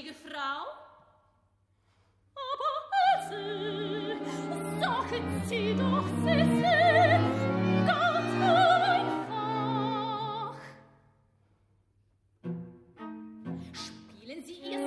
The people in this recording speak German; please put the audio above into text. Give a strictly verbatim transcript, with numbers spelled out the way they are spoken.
gnädige Frau? Aber also, sagen Sie doch, Sisse, ganz einfach. Spielen Sie Ihr